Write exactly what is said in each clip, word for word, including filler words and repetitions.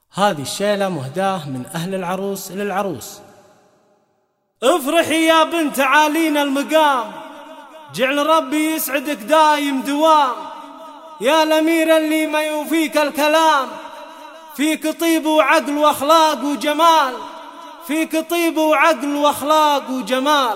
هذه الشيلة مهداة من أهل العروس للعروس. افرحي يا بنت عالينا المقام، جعل ربي يسعدك دايم دوام، يا الأميرة اللي ما يوفيك الكلام، فيك طيب وعقل واخلاق وجمال، فيك طيب وعقل واخلاق وجمال.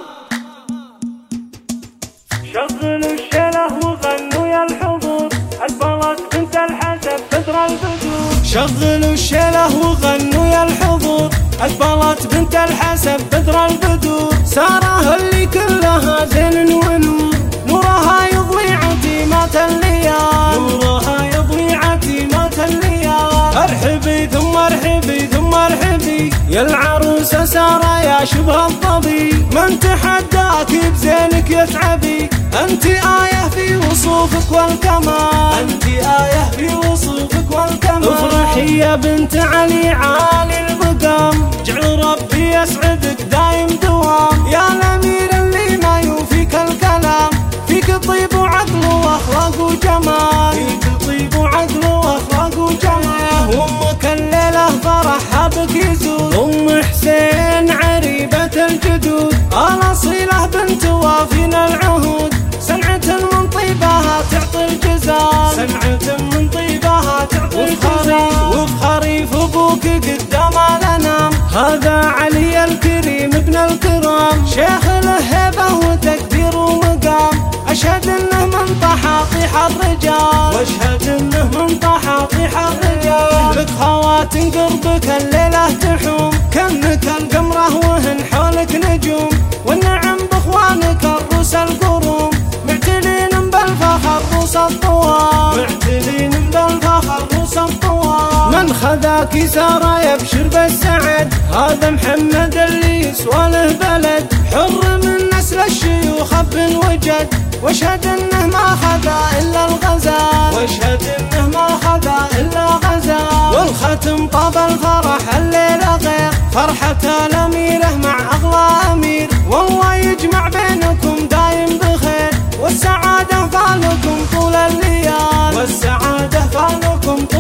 شغلوا الشله وغنوا يا الحضور، البلد بنت الحسن بدر البدور. شغلوا الشله وغنوا يا الحضور، البلد بنت الحسن بدر البدور. سارة اللي كلها زين ونور، نورها يضوي عتيمات الليال، نورها يضوي عتيمات الليال. ارحبي ثم ارحبي ثم ارحبي يا العروسة سارة يا شبه الظبي، من تحداك بزينك يتعبي، انت آية في وصوفك والكمال، انت آية في وصوفك والكمال. افرحي يا بنت علي عالي المقام، جعل ربي يسعدك دايم دوام، يا الأمير اللي ما يوفيك الكلام، فيك طيب وعقل واخلاق وجمال، فيك طيب وعقل واخلاق وجمال. وامك الليلة فرحها بك يزول، ام حسين عريبة الجدود، الاصيلة بنت وافينا العهود، سنعة من طيبها تعطي الجزال، سنعة من طيبها تعطي الجزال. وبخريف ابوك قدام الانام، هذا علي الكريم ابن الكرام، شيخ الهبة وتقدير ومقام، اشهد انه من طحاطيح الرجال، واشهد انه من طحاطيح الرجال. لك خوات قربك الليلة تحوم، كأنك القمرة وهن حولك نجوم، والنعم باخوانك الروس القروم، معتلين بالفخر روس الطوال، معتلين بالفخر روس الطوال. من خذاك سارة يبشر بالسعد، هذا محمد اللي يسوى له بلد، حر من نسل الشيوخ ابن وجد، واشهد انه ما خذا الا الغزال، واشهد انه ما خذا الا غزال. والختم طاب الفرح الليلة غير فرحة الأميرة مع أغلى أمير، والله يجمع بينكم دايم بخير، والسعادة فالكم طول الليال، والسعادة فالكم